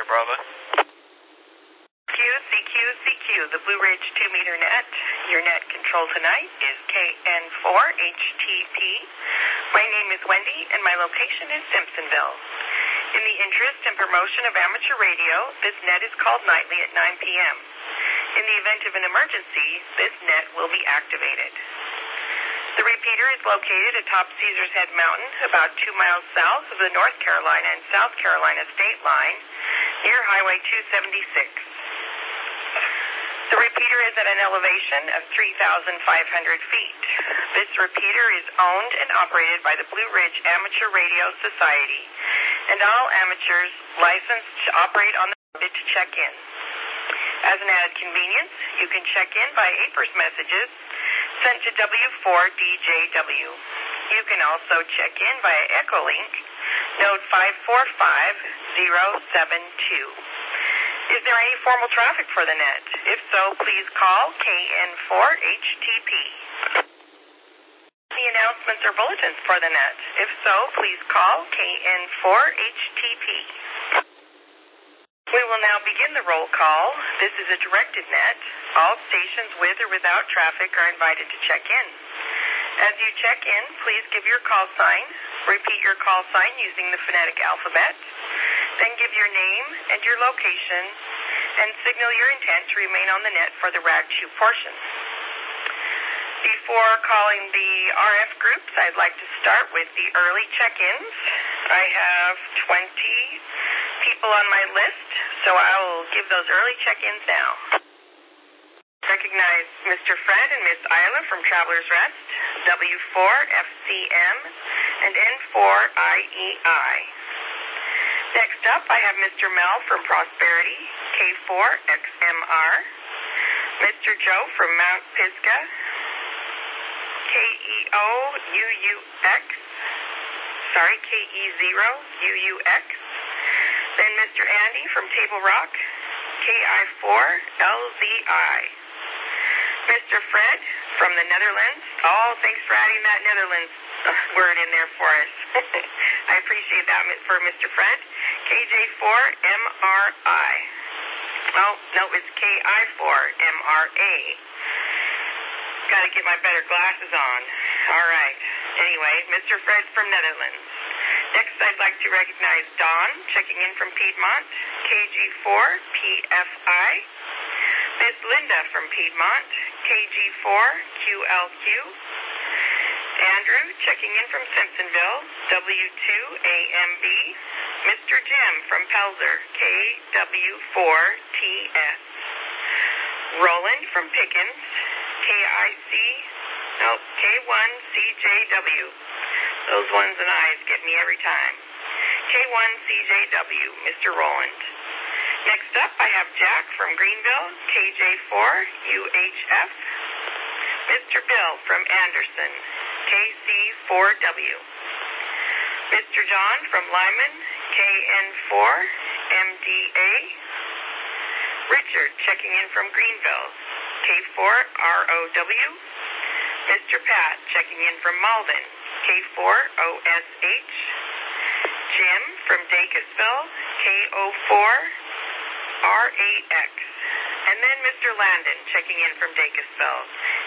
brother. CQ, the Blue Ridge 2-meter net. Your net control tonight is KN4HTP. My name is Wendy, and my location is Simpsonville. In the interest and promotion of amateur radio, this net is called nightly at 9 p.m. In the event of an emergency, this net will be activated. The repeater is located atop Caesars Head Mountain, about 2 miles south of the North Carolina and South Carolina state line, near Highway 276. The repeater is at an elevation of 3,500 feet. This repeater is owned and operated by the Blue Ridge Amateur Radio Society, and all amateurs licensed to operate on the road to check in. As an added convenience, you can check in by APRS messages sent to W4DJW. You can also check in via Echolink, node 545-072. Is there any formal traffic for the net? If so, please call KN4HTP. Any announcements or bulletins for the net? If so, please call KN4HTP. We will now begin the roll call. This is a directed net. All stations with or without traffic are invited to check in. As you check in, please give your call sign. Repeat your call sign using the phonetic alphabet. Then give your name and your location, and signal your intent to remain on the net for the RAG2 portion. Before calling the RF groups, I'd like to start with the early check-ins. I have 20 people on my list, so I will give those early check-ins now. Recognize Mr. Fred and Miss Isla from Traveler's Rest, W4FCM, and N4IEI. Next up, I have Mr. Mel from Prosperity, K4XMR, Mr. Joe from Mount Pisgah, KE0UUX, then Mr. Andy from Table Rock, KI4LZI, Mr. Fred from the Netherlands. Oh, thanks for adding that Netherlands word in there for us. I appreciate that for Mr. Fred. KJ4MRI. Oh, no, it's KI4MRA. Got to get my better glasses on. All right. Anyway, Mr. Fred from Netherlands. Next, I'd like to recognize Don, checking in from Piedmont, KG4PFI. Miss Linda from Piedmont, KG4QLQ. Andrew, checking in from Simpsonville, W2AMB. Mr. Jim from Pelzer, KW4TS. Roland from Pickens, K1CJW. Those ones and I's get me every time. K1CJW, Mr. Roland. Next up, I have Jack from Greenville, KJ4UHF. Mr. Bill from Anderson, KC4W. Mr. John from Lyman, KN4MDA. Richard checking in from Greenville, K4ROW. Mr. Pat checking in from Malden, K4OSH. Jim from Dacusville, KO4R8X. And then Mr. Landon checking in from Dacusville,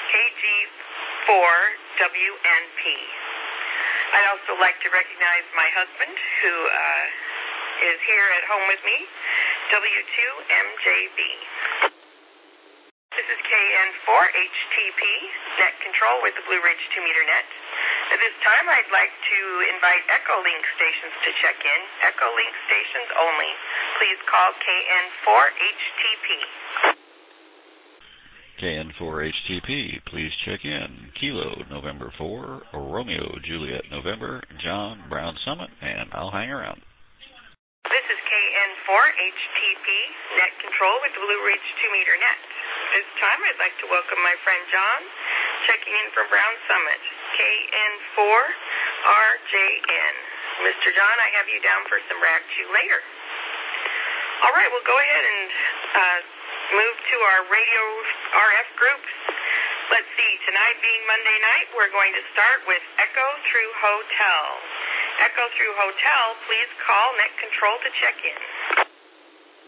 KG4WNP. I'd also like to recognize my husband, who is here at home with me, W2MJB. This is KN4HTP, net control with the Blue Ridge 2-meter net. At this time, I'd like to invite Echolink stations to check in. Echolink stations only. Please call KN4HTP. KN4HTP, please check in. Kilo, November 4, Romeo, Juliet, November, John, Brown Summit, and I'll hang around. This is KN4HTP, net control with the Blue Ridge 2-meter net. This time, I'd like to welcome my friend John, checking in from Brown Summit, KN4RJN. Mr. John, I have you down for some RAG2 later. All right, we'll go ahead and move to our radio RF groups. Let's see, tonight being Monday night, we're going to start with Echo Through Hotel. Echo Through Hotel, please call net control to check in.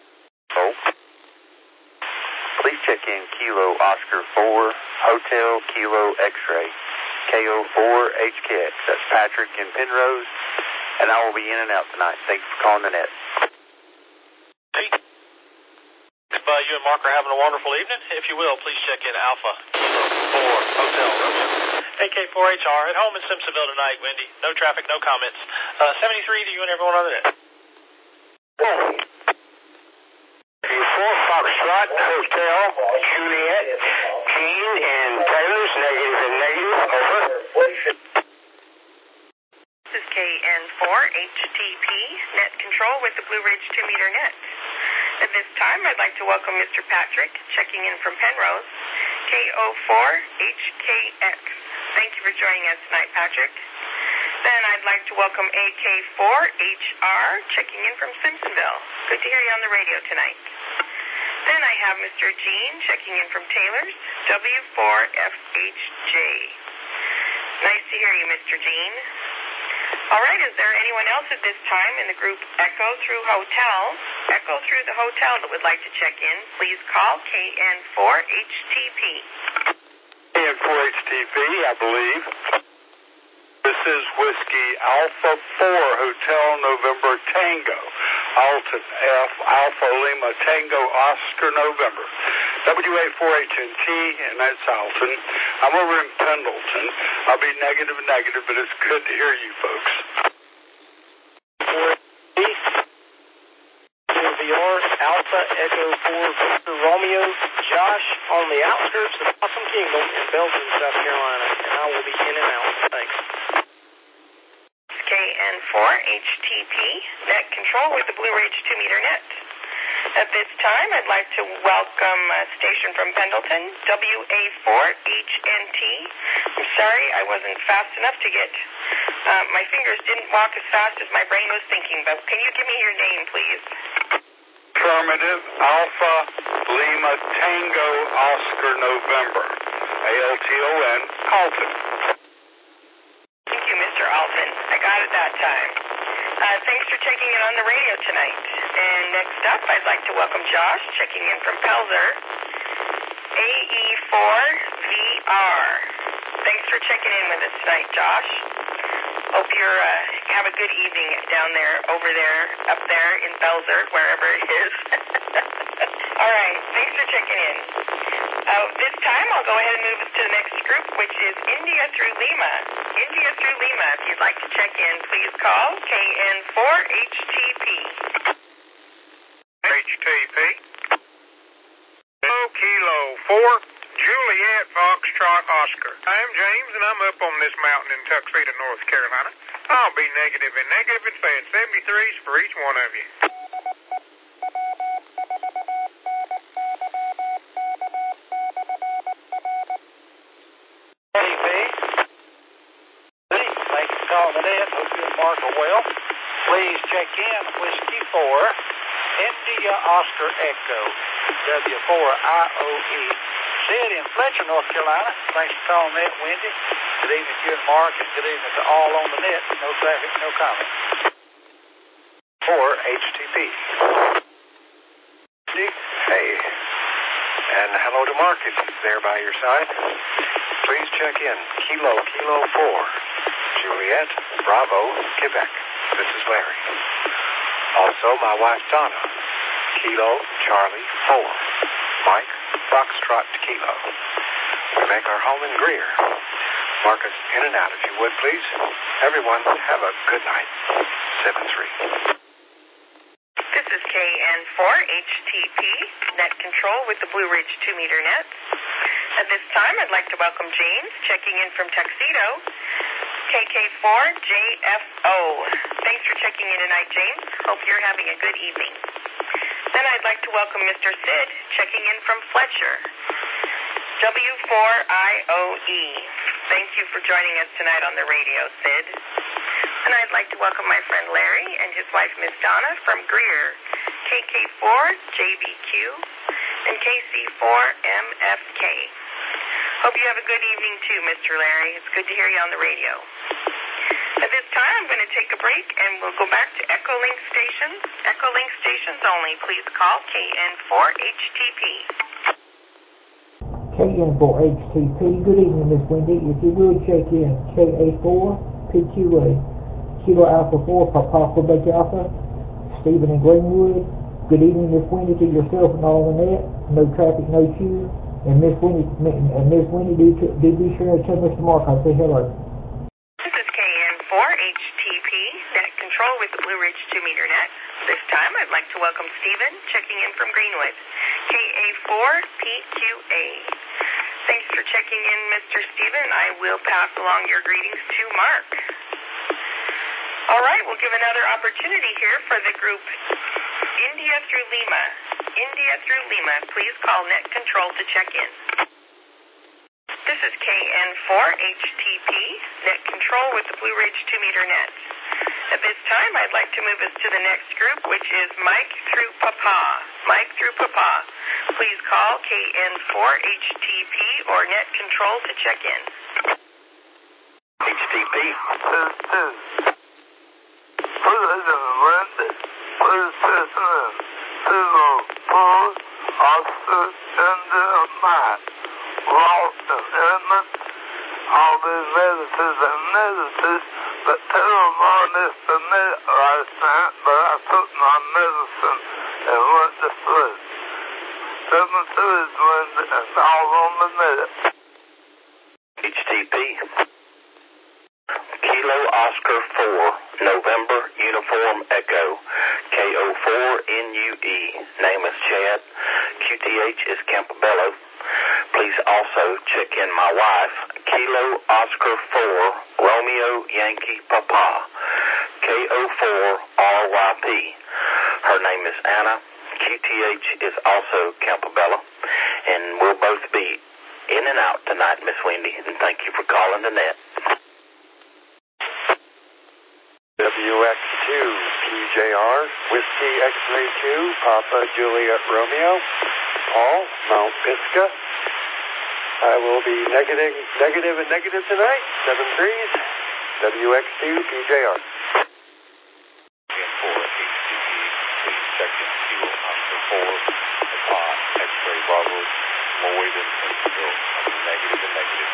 check in Kilo Oscar 4, Hotel Kilo X-Ray, KO4HKX. That's Patrick in Penrose, and I will be in and out tonight. Thanks for calling the net. Hey, if you and Mark are having a wonderful evening, if you will, please check in Alpha Kilo 4, Hotel Romeo, AK4HR, at home in Simpsonville tonight, Wendy. No traffic, no comments. 73 to you and everyone on the net. 4 Foxtrot Hotel Juliet, Gene and Taylor's, negative and negative, over. This is KN4HTP, net control with the Blue Ridge 2-meter net. At this time, I'd like to welcome Mr. Patrick, checking in from Penrose, KO4HKX. Thank you for joining us tonight, Patrick. Then I'd like to welcome AK4HR, checking in from Simpsonville. Good to hear you on the radio tonight. Then I have Mr. Gene, checking in from Taylor's, W4FHJ. Nice to hear you, Mr. Gene. All right, is there anyone else at this time in the group Echo through the hotel that would like to check in? Please call KN4HTP. KN4HTP, I believe. This is Whiskey Alpha 4 Hotel November Tango. Alton F Alpha Lima Tango Oscar November. WA4HNT, and that's Alton. I'm over in Pendleton. I'll be negative, but it's good to hear you folks. 4VR Alpha Echo 4 Victor Romeo, Josh on the outskirts of Possum Kingdom in Belgium, South Carolina, and I will be in and out. Thanks. KN4HTP, net control with the Blue Ridge 2-meter net. At this time, I'd like to welcome a station from Pendleton, WA4HNT. I'm sorry I wasn't fast enough to get, my fingers didn't walk as fast as my brain was thinking, but can you give me your name, please? Affirmative, Alpha Lima Tango Oscar November, ALTON, Alton. Thank you, Mr. Alton. I got it that time. Thanks for checking in on the radio tonight. And next up, I'd like to welcome Josh, checking in from Pelzer, AE4VR. Thanks for checking in with us tonight, Josh. Hope you're have a good evening down there, over there, up there in Pelzer, wherever it is. All right, thanks for checking in. This time, I'll go ahead and move us to the next group, which is India through Lima. India through Lima, if you'd like to check in, please call KN4HTP. HTP. Kilo 4, Juliet Foxtrot Oscar. I'm James, and I'm up on this mountain in Tuxedo, North Carolina. I'll be negative and saying 73s for each one of you. Hope you and Mark are well. Please check in Whiskey 4, India Oscar Echo, W4IOE. Sid in Fletcher, North Carolina. Thanks for calling that, Wendy. Good evening to you and Mark, and good evening to all on the net. No traffic, no comment. 4HTP. Hey. And hello to Mark if he's there by your side. Please check in Kilo 4. Juliet, Bravo, Quebec. This is Larry. Also, my wife Donna. Kilo, Charlie, 4. Mike, Foxtrot, Kilo. We make our home in Greer. Mark us in and out if you would, please. Everyone, have a good night. 7-3. This is KN4HTP, net control with the Blue Ridge 2-meter net. At this time, I'd like to welcome James, checking in from Tuxedo, KK4JFO. Thanks for checking in tonight, James. Hope you're having a good evening. Then I'd like to welcome Mr. Sid, checking in from Fletcher, W4IOE. Thank you for joining us tonight on the radio, Sid. And I'd like to welcome my friend Larry and his wife, Miss Donna, from Greer, KK4JBQ and KC4MFK. Hope you have a good evening, too, Mr. Larry. It's good to hear you on the radio. At this time, I'm going to take a break, and we'll go back to Echolink stations. Echolink stations only. Please call KN4HTP. KN4HTP. Good evening, Miss Wendy. If you would check in KA4PQA, Kilo Alpha 4, Papa Quebec Alpha, Stephen in Greenwood. Good evening, Miss Wendy, to yourself and all the net. No traffic, no queue. And Miss Wendy, do be sure to tell Mr. Mark I say hello. This is KN4HTP, net control with the Blue Ridge 2-meter net. This time I'd like to welcome Stephen, checking in from Greenwood, KA4PQA. Thanks for checking in, Mr. Stephen. I will pass along your greetings to Mark. All right, we'll give another opportunity here for the group India through Lima. India through Lima, please call net control to check in. This is KN4HTP, net control with the Blue Ridge 2-meter net. At this time, I'd like to move us to the next group, which is Mike through Papa. Mike through Papa. Please call KN4HTP or net control to check in. HTP. All these medicines, but tell them on this to me last night, but I took my medicine and went to sleep. 7 is when it's all on the net. HTP. Kilo Oscar 4, November Uniform Echo, KO4NUE. Name is Chad. QTH is Campobello. Please also check in my wife, Kilo Oscar 4, Romeo Yankee Papa, KO4RYP. Her name is Anna. QTH is also Campobello. And we'll both be in and out tonight, Miss Wendy, and thank you for calling the net. WX2 PJR, Whiskey X-Ray 2, Papa Juliet Romeo, Paul, Mount Pisgah. I will be negative tonight, 7 3s, WX2 PJR. KN4 HTP, please check in Kilo Oscar 4, Papa X-Ray Bravo, Lloyd and Huntsville, negative.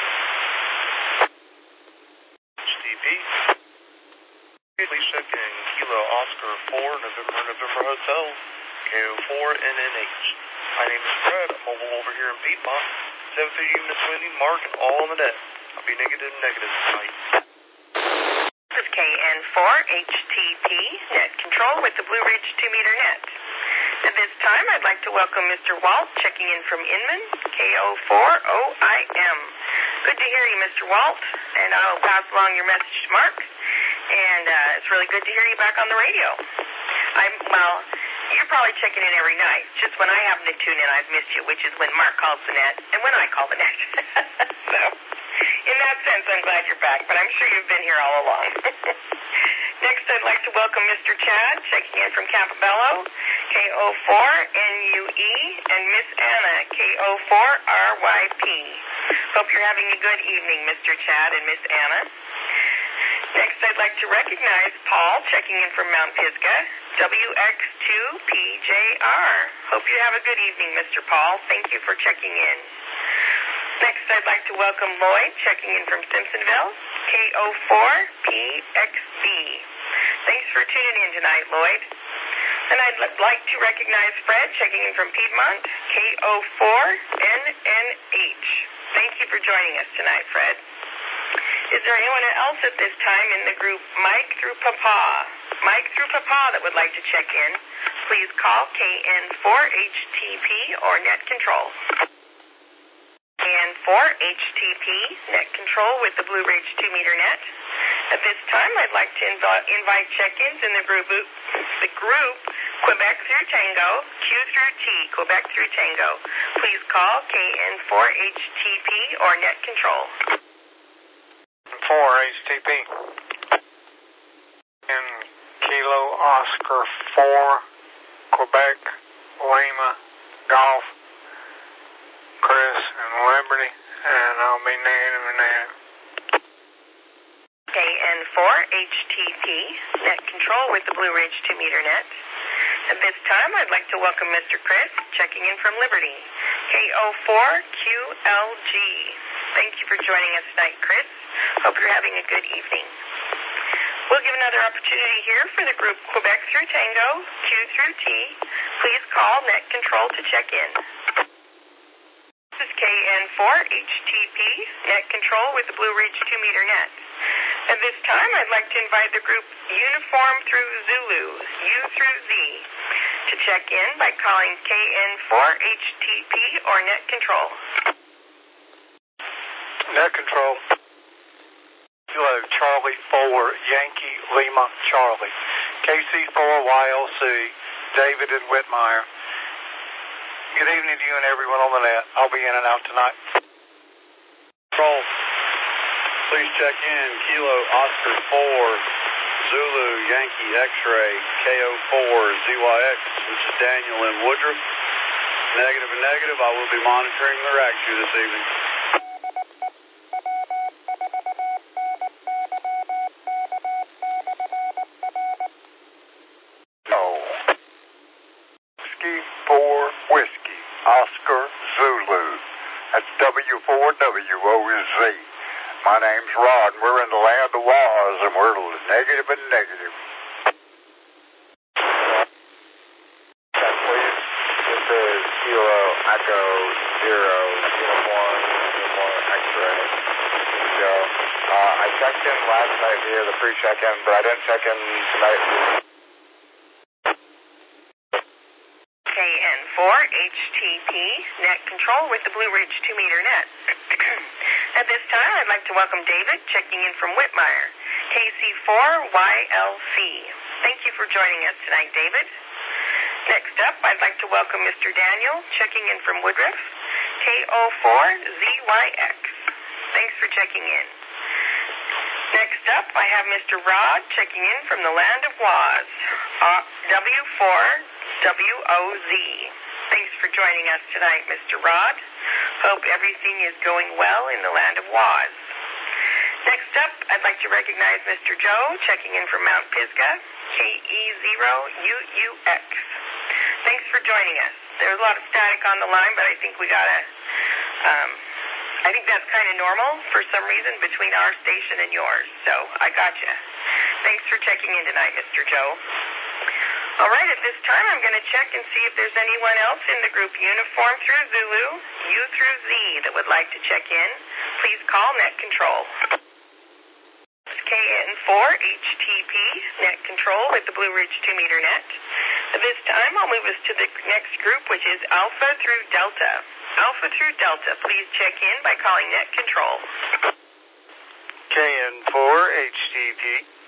HTP, please check in Kilo Oscar 4, November Hotel, KO4NNH. My name is Fred. I'm mobile over here in Piedmont. 7 through you, Miss Wendy, Mark, and all on the net. I'll be negative tonight. This is KN4HTP, net control with the Blue Ridge 2-meter net. At this time, I'd like to welcome Mr. Walt, checking in from Inman, KO4OIM. Good to hear you, Mr. Walt, and I'll pass along your message to Mark. And it's really good to hear you back on the radio. You're probably checking in every night. Just when I happen to tune in, I've missed you, which is when Mark calls the net and when I call the net. So, in that sense, I'm glad you're back, but I'm sure you've been here all along. Next, I'd like to welcome Mr. Chad, checking in from Campobello, KO4NUE, and Miss Anna, KO4RYP. Hope you're having a good evening, Mr. Chad and Miss Anna. Next, I'd like to recognize Paul, checking in from Mount Pisgah, WX2PJR. Hope you have a good evening, Mr. Paul. Thank you for checking in. Next, I'd like to welcome Lloyd, checking in from Simpsonville, KO4PXB. Thanks for tuning in tonight, Lloyd. And I'd like to recognize Fred, checking in from Piedmont, KO4NNH. Thank you for joining us tonight, Fred. Is there anyone else at this time in the group Mike through Papa? Mike through Papa that would like to check in, please call KN4HTP or net control. KN4HTP, net control with the Blue Ridge 2-meter net. At this time, I'd like to invite check-ins in the group Quebec through Tango, Q through T, Quebec through Tango. Please call KN4HTP or net control. 4HTP. In Kilo Oscar 4, Quebec, Lima, Golf, Chris, and Liberty, and I'll be negative. KN4HTP, net control with the Blue Ridge 2-meter net. At this time, I'd like to welcome Mr. Chris, checking in from Liberty, KO4QLG. Thank you for joining us tonight, Chris. Hope you're having a good evening. We'll give another opportunity here for the group Quebec through Tango, Q through T. Please call Net Control to check in. This is KN4HTP, Net Control with the Blue Ridge 2-meter net. At this time, I'd like to invite the group Uniform through Zulu, U through Z, to check in by calling KN4HTP or Net Control. Net Control. Kilo Charlie 4, Yankee Lima Charlie. KC4YLC, David and Whitmire. Good evening to you and everyone on the net. I'll be in and out tonight. Control. Please check in. Kilo Oscar 4, Zulu Yankee X-ray, KO4 ZYX. This is Daniel in Woodruff. Negative and negative. I will be monitoring the rack queue this evening. Whiskey, Oscar Zulu. That's W4WOZ. My name's Rod, and we're in the land of Waz, and we're negative and negative. Please, this is Kilo Echo 0, Uniform X-ray. So, I checked in last night via the pre-check-in, but I didn't check in tonight. KN4HTP, Net Control with the Blue Ridge 2-meter net. At this time, I'd like to welcome David, checking in from Whitmire, KC4YLC. Thank you for joining us tonight, David. Next up, I'd like to welcome Mr. Daniel, checking in from Woodruff, KO4ZYX. Thanks for checking in. Next up, I have Mr. Rod, checking in from the land of Waz, W4WOZ. Thanks for joining us tonight, Mr. Rod. Hope everything is going well in the land of Waz. Next up, I'd like to recognize Mr. Joe, checking in from Mount Pisgah, KE0UUX. Thanks for joining us. There's a lot of static on the line, but I think we got I think that's kind of normal for some reason between our station and yours. So I got you. Thanks for checking in tonight, Mr. Joe. All right, at this time, I'm going to check and see if there's anyone else in the group Uniform through Zulu, U through Z, that would like to check in. Please call Net Control. It's KN4HTP, Net Control with the Blue Ridge 2-meter net. At this time, I'll move us to the next group, which is Alpha through Delta. Alpha through Delta, please check in by calling Net Control. KN4HTP.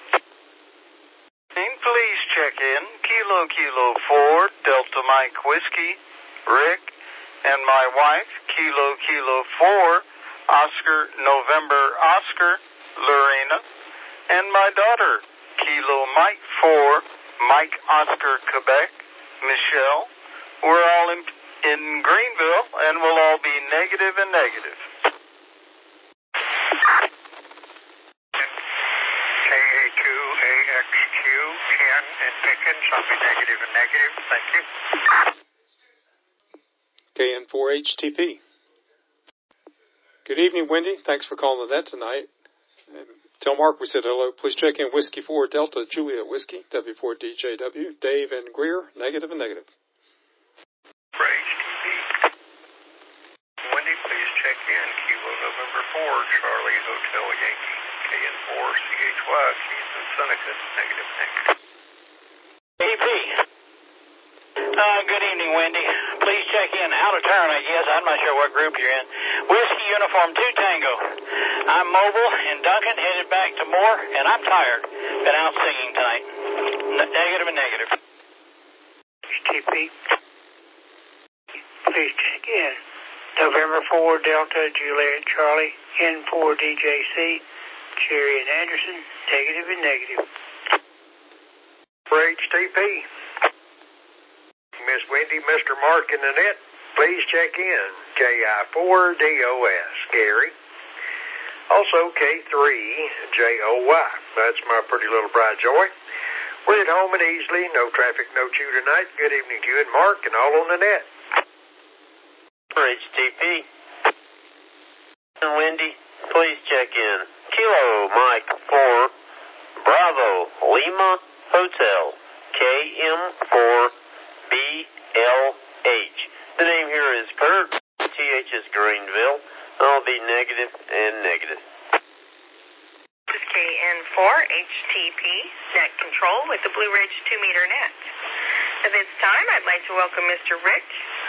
Please check in. Kilo 4, Delta Mike Whiskey, Rick, and my wife, Kilo 4, Oscar November Oscar, Lorena, and my daughter, Kilo Mike 4, Mike Oscar Quebec, Michelle. We're all in Greenville, and we'll all be negative and negative. KA2AXQ, Ken and Pickens, I'll be negative and negative. Thank you. KN4HTP. Good evening, Wendy. Thanks for calling the net tonight. Tell Mark we said hello. Please check in Whiskey 4 Delta Juliet Whiskey, W4DJW, Dave and Greer, negative and negative. For HTP. Wendy, please check in. Kilo November 4, Charlie Hotel Yankee, KN4CHY, Keith and Seneca, negative. EP. Good evening, Wendy. Please check in. Out of turn, I guess. I'm not sure what group you're in. Whiskey Uniform 2 Tango. I'm mobile in Duncan, headed back to Moore, and I'm tired. Been out singing tonight. Negative and negative. HTP. Please check in. November 4 Delta Juliet Charlie, N4 DJC, Cherry and Anderson, negative and negative. For HTP. Miss Wendy, Mr. Mark in the net, please check in. KI4DOS, Gary. Also K3JOY. That's my pretty little bride Joy. We're at home and easily. No traffic, no chew tonight. Good evening to you and Mark and all on the net. For HTP. Wendy, please check in. Kilo Mike 4, Bravo Lima Hotel, KM4BLH. The name here is Kurt. TH is Greenville. I'll be negative and negative. This is KN4HTP, net control with the Blue Ridge 2-meter net. At this time, I'd like to welcome Mr. Rick,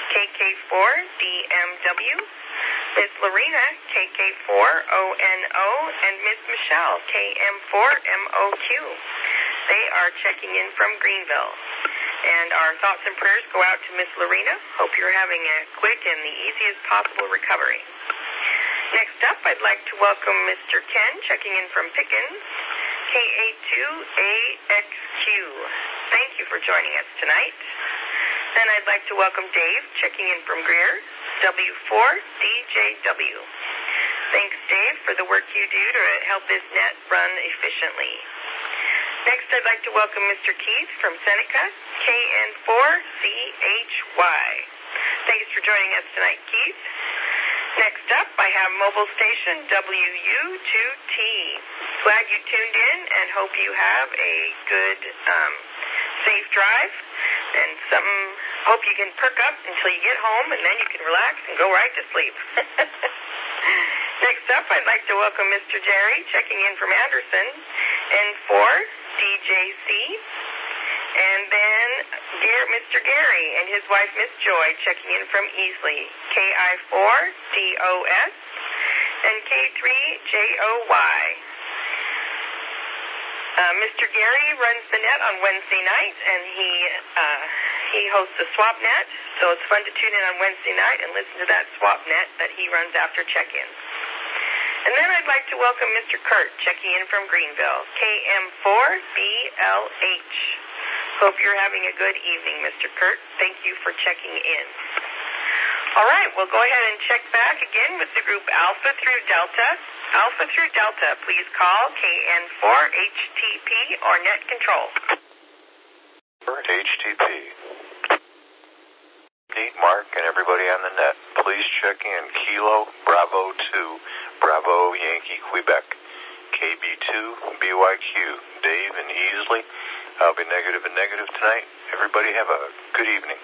KK4DMW, Miss Lorena, KK4ONO, and Miss Michelle, KM4MOQ. They are checking in from Greenville. And our thoughts and prayers go out to Miss Lorena. Hope you're having a quick and the easiest possible recovery. Next up, I'd like to welcome Mr. Ken, checking in from Pickens, KA2AXQ. Thank you for joining us tonight. Then I'd like to welcome Dave, checking in from Greer, W4DJW. Thanks, Dave, for the work you do to help this net run efficiently. Next, I'd like to welcome Mr. Keith from Seneca, KN4CHY. Thanks for joining us tonight, Keith. Next up, I have mobile station WU2T. Glad you tuned in and hope you have a good, safe drive. And hope you can perk up until you get home, and then you can relax and go right to sleep. Next up, I'd like to welcome Mr. Jerry, checking in from Anderson, N4DJC. And then Mr. Gary and his wife, Miss Joy, checking in from Easley, KI4DOS and K3JOY. Mr. Gary runs the net on Wednesday night, and he hosts a swap net, so it's fun to tune in on Wednesday night and listen to that swap net that he runs after check-in. And then I'd like to welcome Mr. Kurt, checking in from Greenville, KM4BLH. Hope you're having a good evening, Mr. Kurt. Thank you for checking in. All right, we'll go ahead and check back again with the group Alpha through Delta. Alpha through Delta, please call KN4HTP or net control. For HTP. Pete, Mark, and everybody on the net, please check in Kilo Bravo 2, Bravo Yankee Quebec, KB2 BYQ, Dave and Easley. I'll be negative and negative tonight. Everybody have a good evening.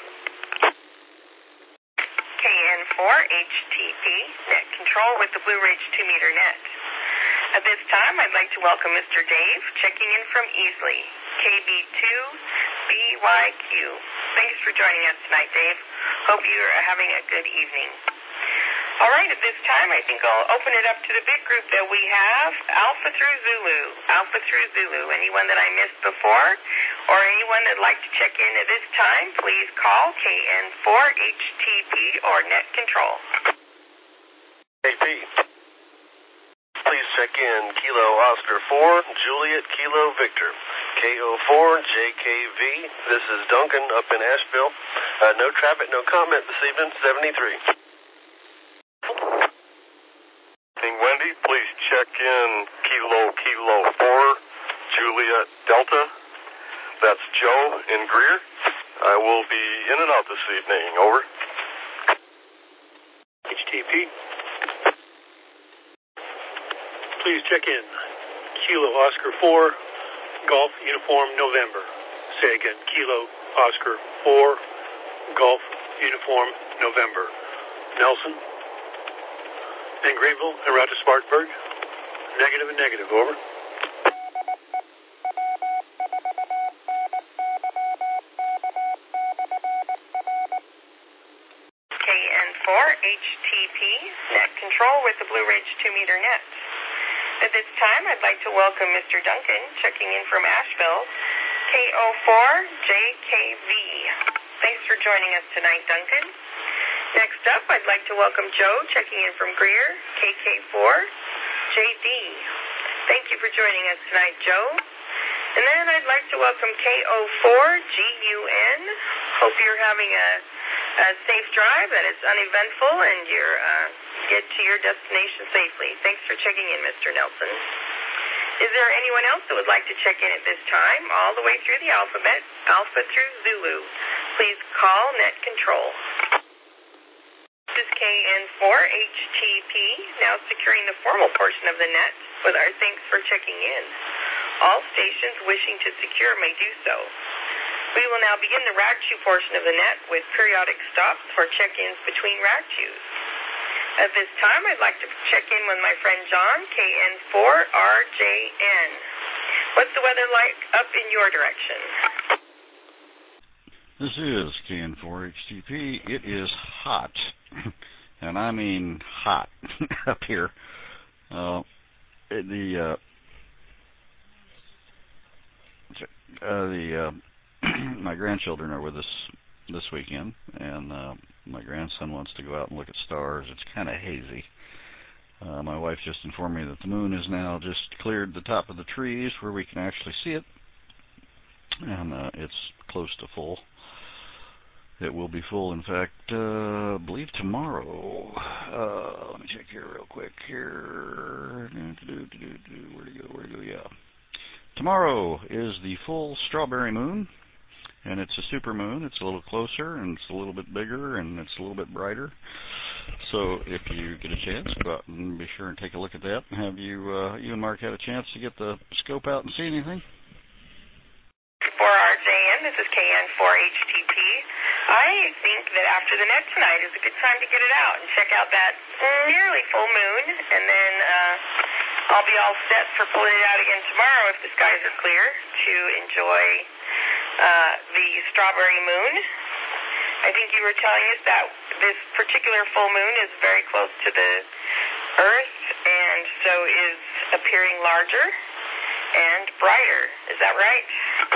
KN4HTP, net control with the Blue Ridge 2-meter net. At this time, I'd like to welcome Mr. Dave, checking in from Easley, KB2BYQ. Thanks for joining us tonight, Dave. Hope you're having a good evening. All right, at this time, I think I'll open it up to the big group that we have, Alpha through Zulu. Alpha through Zulu. Anyone that I missed before or anyone that'd like to check in at this time, please call KN4HTP or net control. AP. Please check in Kilo Oscar 4, Juliet Kilo Victor, KO4JKV. This is Duncan up in Asheville. No traffic, no comment this evening, 73. Wendy, please check in Kilo 4, Juliet Delta. That's Joe in Greer. I will be in and out this evening. Over. HTP. Please check in Kilo Oscar 4, Golf Uniform November. Say again, Kilo Oscar 4, Golf Uniform November. Nelson in Greenville and route to Spartanburg. Negative and negative, over. KN4HTP, net control with the Blue Ridge 2-meter net. At this time, I'd like to welcome Mr. Duncan, checking in from Asheville, KO4JKV. Thanks for joining us tonight, Duncan. Next up, I'd like to welcome Joe, checking in from Greer, KK4JD. Thank you for joining us tonight, Joe. And then I'd like to welcome KO4GUN. Hope you're having a safe drive, that it's uneventful, and you're get to your destination safely. Thanks for checking in, Mr. Nelson. Is there anyone else that would like to check in at this time, all the way through the alphabet, Alpha through Zulu? Please call net control. This is KN4HTP, now securing the formal portion of the net with our thanks for checking in. All stations wishing to secure may do so. We will now begin the RAG2 portion of the net with periodic stops for check-ins between RAG2s. At this time, I'd like to check in with my friend John, KN4RJN. What's the weather like up in your direction? This is KN4HTP. It is hot, and I mean hot up here. My grandchildren are with us this weekend, and my grandson wants to go out and look at stars. It's kind of hazy. My wife just informed me that the moon has now just cleared the top of the trees where we can actually see it, and it's close to full. It will be full, in fact, I believe tomorrow. Let me check here real quick. Where'd it go? Yeah. Tomorrow is the full strawberry moon, and it's a super moon. It's a little closer, and it's a little bit bigger, and it's a little bit brighter. So if you get a chance, go out and be sure and take a look at that. Have you and Mark had a chance to get the scope out and see anything? For RJN, this is KN4HTP. I think that after the net tonight is a good time to get it out and check out that nearly full moon, and then I'll be all set for pulling it out again tomorrow if the skies are clear to enjoy the strawberry moon. I think you were telling us that this particular full moon is very close to the Earth, and so is appearing larger and brighter. Is that right?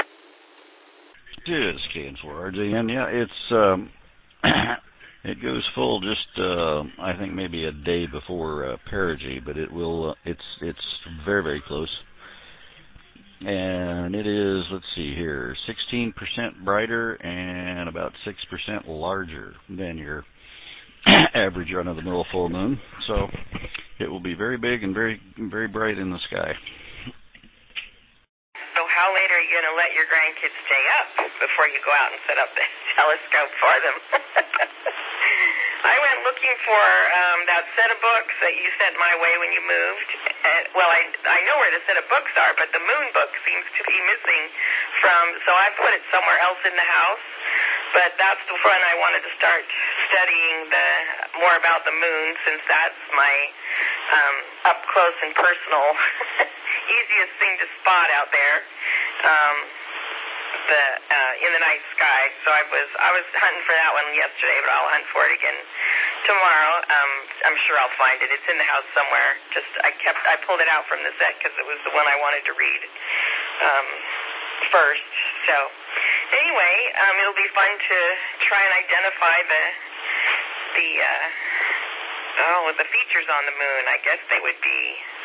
It is KN4RJN. Yeah, it's it goes full just I think maybe a day before perigee, but it will it's very, very close. And it is, let's see here, 16% brighter and about 6% larger than your average run-of-the-mill full moon. So it will be very big and very, very bright in the sky. So how late are you going to let your grandkids stay up before you go out and set up the telescope for them? I went looking for that set of books that you sent my way when you moved. Well, I know where the set of books are, but the moon book seems to be missing so I put it somewhere else in the house. But that's the one I wanted to start studying more about the moon, since that's my up close and personal easiest thing to spot out there. In the night sky. So I was hunting for that one yesterday, but I'll hunt for it again tomorrow. I'm sure I'll find it. It's in the house somewhere. I pulled it out from the set because it was the one I wanted to read first. So anyway, it'll be fun to try and identify the features on the moon. I guess they would be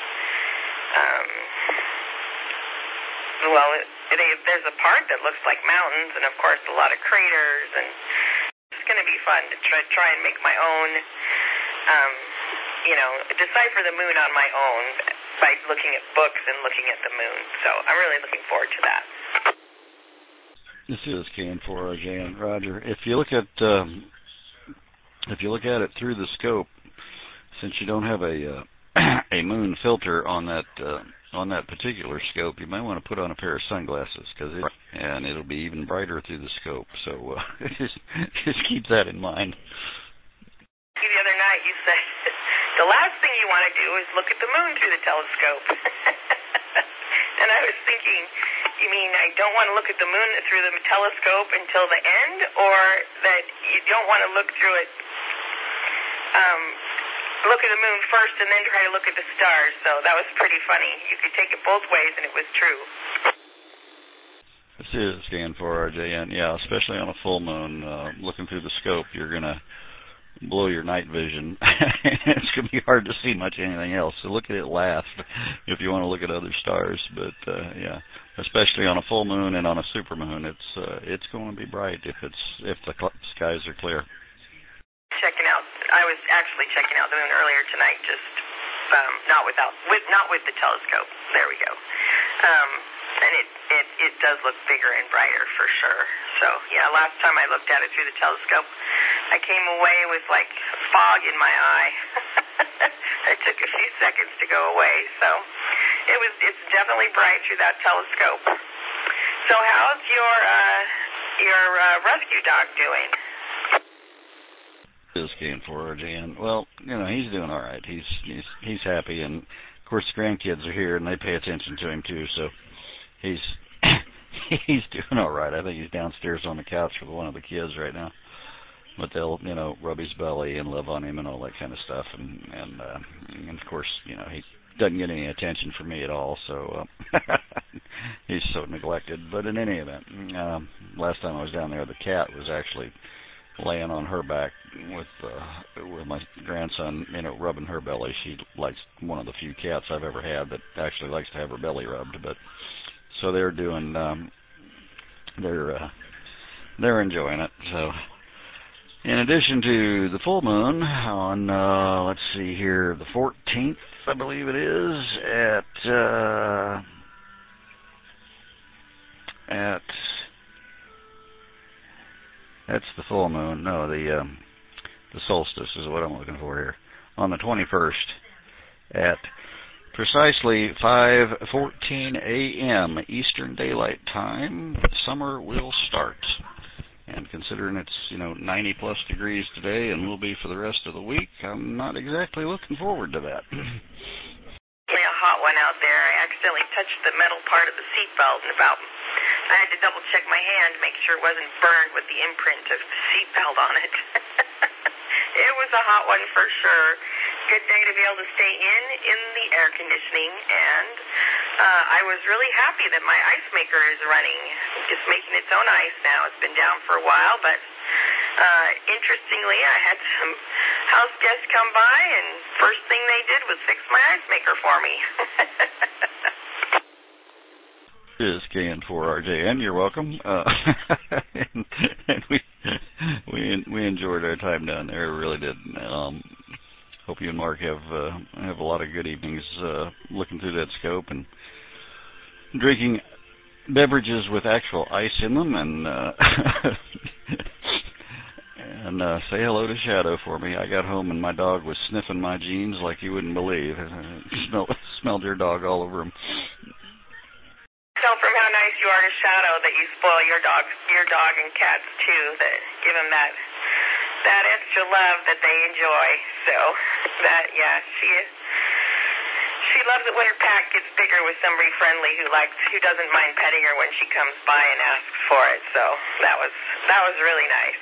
there's a part that looks like mountains, and of course a lot of craters, and it's going to be fun to try and make my own, decipher the moon on my own by looking at books and looking at the moon. So I'm really looking forward to that. This is KN4RJN, Roger. If you look at it through the scope, since you don't have a moon filter on that particular scope, you might want to put on a pair of sunglasses, and it'll be even brighter through the scope. So just keep that in mind. The other night you said the last thing you want to do is look at the moon through the telescope. And I was thinking, you mean I don't want to look at the moon through the telescope until the end, or that you don't want to look through it, look at the moon first and then try to look at the stars? So that was pretty funny. You could take it both ways, and it was true. This is KN4RJN. Yeah, especially on a full moon, looking through the scope, you're going to blow your night vision. It's going to be hard to see much anything else. So look at it last if you want to look at other stars. But yeah, especially on a full moon and on a supermoon, it's going to be bright if the skies are clear. I was actually checking out the moon earlier tonight, just not with the telescope. There we go. And it does look bigger and brighter for sure. So, yeah, last time I looked at it through the telescope, I came away with, like, fog in my eye. It took a few seconds to go away, so it's definitely bright through that telescope. So how's your rescue dog doing? Is KN4RJN. Well, he's doing all right. He's happy, and of course the grandkids are here and they pay attention to him too. So he's he's doing all right. I think he's downstairs on the couch with one of the kids right now. But they'll rub his belly and love on him and all that kind of stuff. And of course he doesn't get any attention from me at all. So he's so neglected. But in any event, last time I was down there, the cat was actually laying on her back with my grandson, rubbing her belly. She likes one of the few cats I've ever had that actually likes to have her belly rubbed. But so they're doing, they're enjoying it. So in addition to the full moon on, let's see here, the 14th, I believe it is, that's the full moon. No, the solstice is what I'm looking for here. On the 21st at precisely 5:14 a.m. Eastern Daylight Time, summer will start. And considering it's 90+ degrees today and will be for the rest of the week, I'm not exactly looking forward to that. A hot one out there. I accidentally touched the metal part of the seatbelt, and I had to double check my hand to make sure it wasn't burned with the imprint of the seatbelt on it. It was a hot one for sure. Good day to be able to stay in the air conditioning, and I was really happy that my ice maker is running, just making its own ice now. It's been down for a while, but interestingly, I had some house guests come by, and first thing they did was fix my ice maker for me. Is KN4RJN. You're welcome. And we enjoyed our time down there. We really did. Hope you and Mark have a lot of good evenings looking through that scope and drinking beverages with actual ice in them, and say hello to Shadow for me. I got home and my dog was sniffing my jeans like you wouldn't believe. Smelled your dog all over him. Tell from how nice you are to Shadow that you spoil your dog and cats too. That give them that extra love that they enjoy. So she loves it when her pack gets bigger with somebody friendly who doesn't mind petting her when she comes by and asks for it. So that was really nice.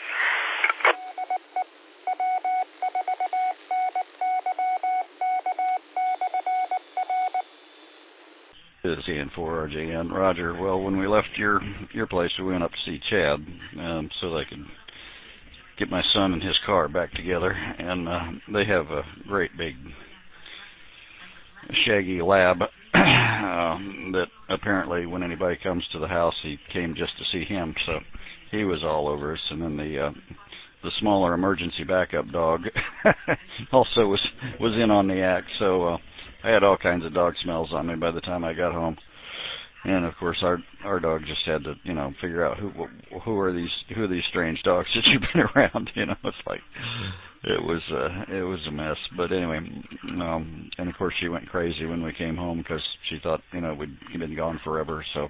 Is KN4RJN. Roger. Well, when we left your place, we went up to see Chad so that I could get my son and his car back together. And they have a great big shaggy lab that apparently when anybody comes to the house, he came just to see him. So he was all over us. And then the smaller emergency backup dog also was in on the act. So I had all kinds of dog smells on me by the time I got home, and of course our dog just had to figure out who are these strange dogs that you've been around. It's like it was a mess. But anyway, and of course she went crazy when we came home because she thought we'd been gone forever. So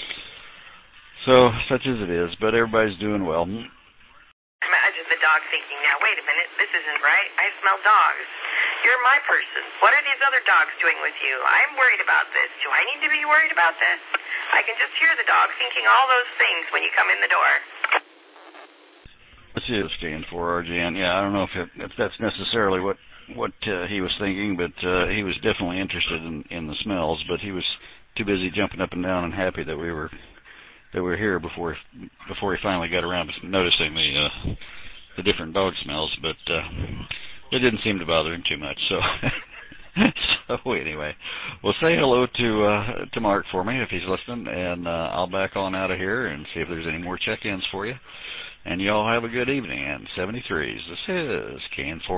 such as it is. But everybody's doing well. Imagine the dog thinking, now wait a minute, this isn't right. I smell dogs. You're my person. What are these other dogs doing with you? I'm worried about this. Do I need to be worried about this? I can just hear the dog thinking all those things when you come in the door. This is KN4RJN. Yeah, I don't know if that's necessarily what he was thinking, but he was definitely interested in the smells. But he was too busy jumping up and down and happy that we were here before he finally got around to noticing the different dog smells. But it didn't seem to bother him too much. So anyway, well, say hello to Mark for me if he's listening, and I'll back on out of here and see if there's any more check-ins for you. And you all have a good evening. And 73s, this is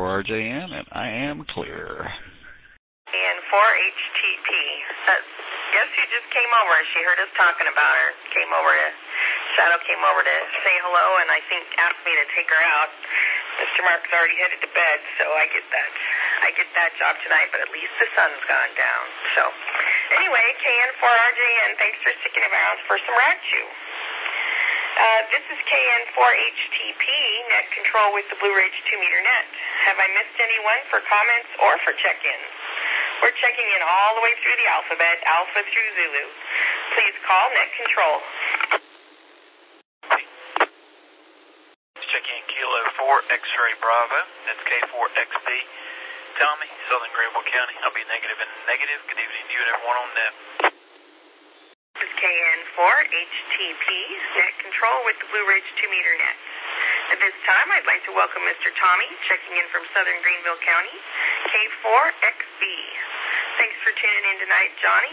KN4RJN, and I am clear. KN4HTP. Guess who just came over? She heard us talking about her. Shadow came over to say hello, and I think asked me to take her out. Mr. Mark's already headed to bed, so I get that job tonight, but at least the sun's gone down. So, anyway, KN4RJN, thanks for sticking around for some Rad Chew. This is KN4HTP, net control with the Blue Ridge 2-meter net. Have I missed anyone for comments or for check-ins? We're checking in all the way through the alphabet, Alpha through Zulu. Please call net control. Check in Kilo 4 X-ray Bravo. That's K4XB. Tommy, Southern Greenville County. I'll be negative and negative. Good evening to you and everyone on net. This is KN4HTP, net control with the Blue Ridge 2-meter net. At this time, I'd like to welcome Mr. Tommy, checking in from Southern Greenville County, K4XB. Thanks for tuning in tonight,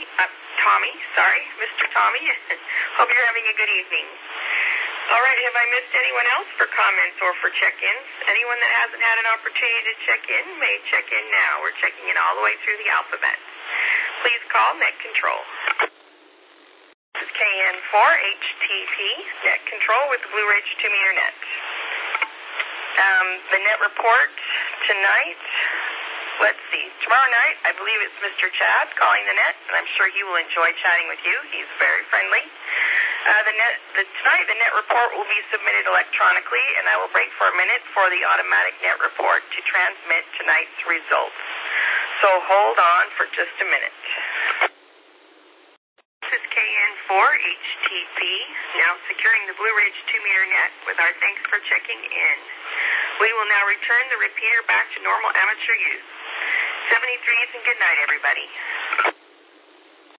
Mr. Tommy. Hope you're having a good evening. All right, have I missed anyone else for comments or for check-ins? Anyone that hasn't had an opportunity to check in may check in now. We're checking in all the way through the alphabet. Please call net control. This is KN4HTP, net control with the Blue Ridge 2-meter net. The net report tonight, let's see, tomorrow night, I believe it's Mr. Chad calling the net, and I'm sure he will enjoy chatting with you. He's very friendly. Tonight, the net report will be submitted electronically, and I will break for a minute for the automatic net report to transmit tonight's results. So hold on for just a minute. This is KN4HTP, now securing the Blue Ridge 2-meter net with our thanks for checking in. We will now return the repeater back to normal amateur use. 73s and good night, everybody.